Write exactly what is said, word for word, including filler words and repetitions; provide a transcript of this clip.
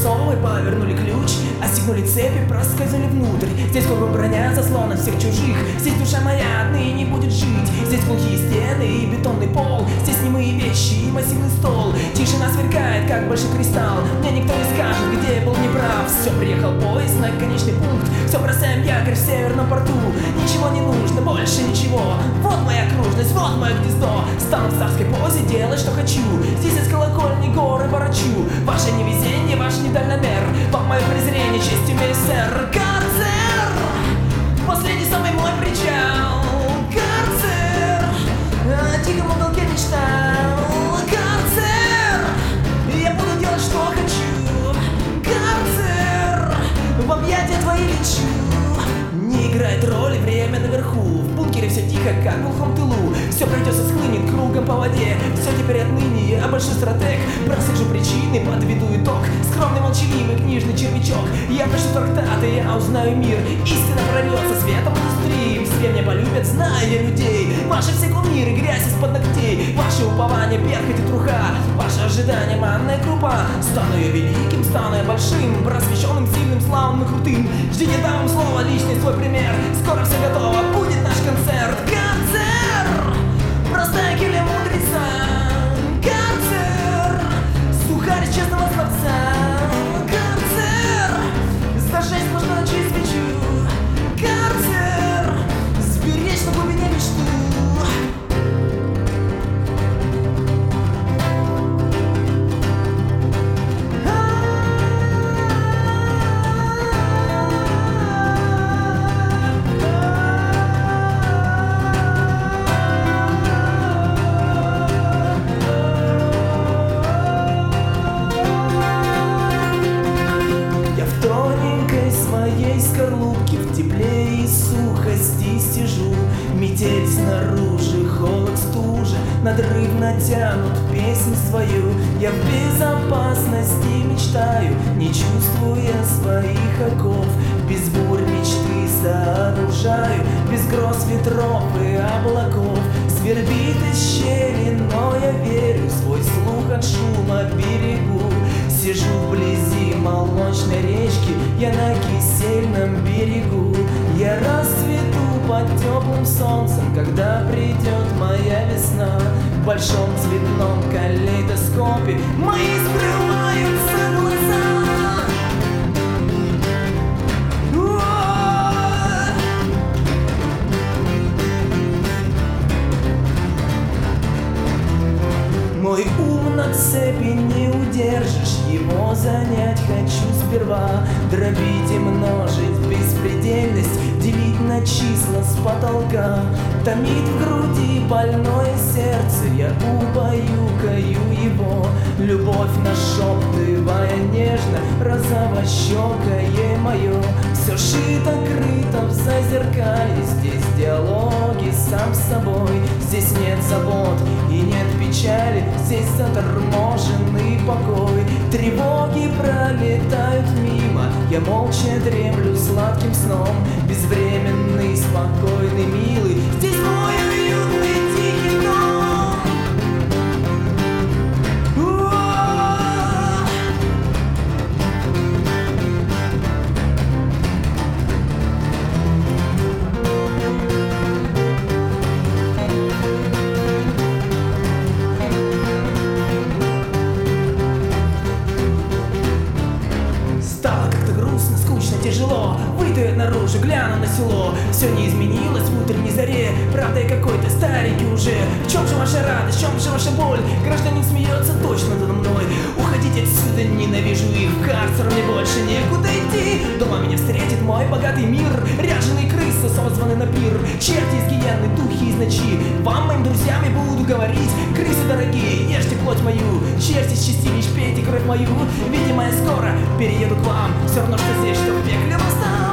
засовы, повернули ключ, отстегнули цепи, проскользнули внутрь. Здесь кругом броня, заслон от всех чужих. Здесь душа моя отныне будет жить. Здесь глухие стены и бетонный пол. Здесь немые вещи и массивный стол. Тишина сверкает, как большой кристалл. Мне никто не скажет, где я был неправ. Все, приехал поезд на конечный пункт. Все, бросаем якорь в северном порту. Ничего не нужно, больше ничего. Вот моя окружность, вот мое гнездо. Стану в царской позе, делать что хочу. Здесь из колокольни горы ворочу. Ваше невезение, ваш недальномер. Вам мое презрение, честь имею, сэр. Карцер! Последний самый мой причал. Карцер! О тихом уголке мечтал. Карцер! Я буду делать что хочу. Карцер! В объятия твои лечу. Не играет роли время наверху. В бункере все тихо, как в глухом тылу. Все придется схлынет кругом по воде. Все теперь отныне я большой стратег. Прослежу причины, подведу итог. Скромный, молчаливый, книжный червячок. Я пишу трактаты, я узнаю мир. Истина прольется светом индустрии. Все меня полюбят, зная я людей. Ваши все кумиры, грязь из-под ногтей. Ваше упование, перхоть и труха. Ваше ожидание, манная крупа. Стану я великим, стану я большим. Просвещенным, сильным, славным и крутым. Ждите, дам вам слово, личный свой пример. Скоро все готово, будет наш концерт. Концерт! Простая киля мудреца. Концерт! Сухарь честного словца. Концерт! Зажечь можно через свечу. Концерт! Сберечь на глубине мечту. Скорлупки в тепле и сухости сижу. Метель снаружи, холод, стужа. Надрыв натянут песню свою. Я в безопасности мечтаю, не чувствуя своих оков. Без бурь мечты сооружаю, без гроз ветров и облаков. Свербит из щели, но я верю, свой слух от шума берегу. Сижу вблизи молочной речки, я на кисельном берегу. Я расцвету под теплым солнцем, когда придет моя весна. В большом цветном калейдоскопе мои скрываются глаза. Мой ум на цепи не удержишь, его занять хочу сперва. Дробить и множить беспредельность, делить на числа с потолка. Томит в груди больное сердце, я убаюкаю его. Любовь нашептывая нежно, розовощекое мое. Все шито, крыто в зазеркалье, здесь диалоги сам с собой. Здесь нет забот и нет печали, здесь заторможенный покой. Тревоги пролетают мимо, я молча дремлю сладким сном. Безвременный, спокойный, милый, здесь мой уютный тихий дом. Тяжело, выйду я наружу, гляну на село. Все не изменилось в утренней заре. Правда, я какой-то старенький уже. В чем же ваша радость, в чем же ваша боль? Гражданин смеется точно надо мной. Уходите отсюда, ненавижу их. В карцер мне больше некуда идти. Дома меня встретит мой богатый мир. Ряженые крысы созваны на пир. Черти из гиены, духи из ночи. Вам, моим друзьям, я буду говорить: крысы дорогие, ешьте плоть мою. Черти из чистилищ, пейте кровь мою. Видимо, я скоро перееду к вам. Все равно, что здесь, что в пекле восстал.